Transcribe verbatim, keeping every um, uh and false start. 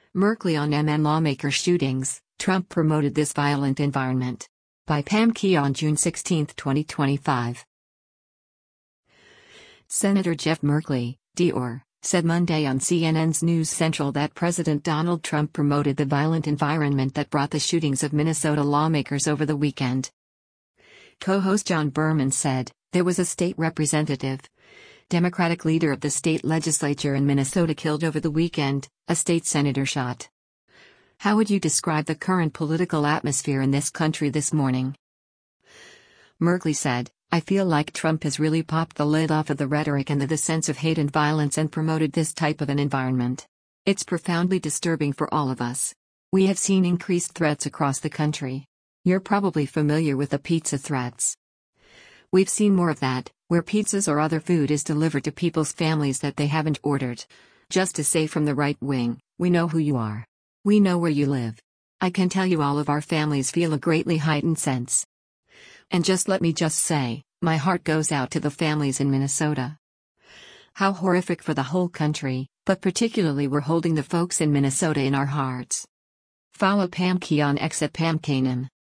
Merkley on M N lawmaker shootings, Trump promoted this violent environment. By Pam Key on June sixteenth, twenty twenty-five. Senator Jeff Merkley, D O R, said Monday on C N N's News Central that President Donald Trump promoted the violent environment that brought the shootings of Minnesota lawmakers over the weekend. Co-host John Berman said, there was a state representative, Democratic leader of the state legislature in Minnesota killed over the weekend, a state senator shot. How would you describe the current political atmosphere in this country this morning? Merkley said, I feel like Trump has really popped the lid off of the rhetoric and the, the sense of hate and violence and promoted this type of an environment. It's profoundly disturbing for all of us. We have seen increased threats across the country. You're probably familiar with the pizza threats. We've seen more of that, where pizzas or other food is delivered to people's families that they haven't ordered. Just to say from the right wing, we know who you are. We know where you live. I can tell you all of our families feel a greatly heightened sense. And just let me just say, my heart goes out to the families in Minnesota. How horrific for the whole country, but particularly we're holding the folks in Minnesota in our hearts. Follow Pam Key on X at Pam Kanem.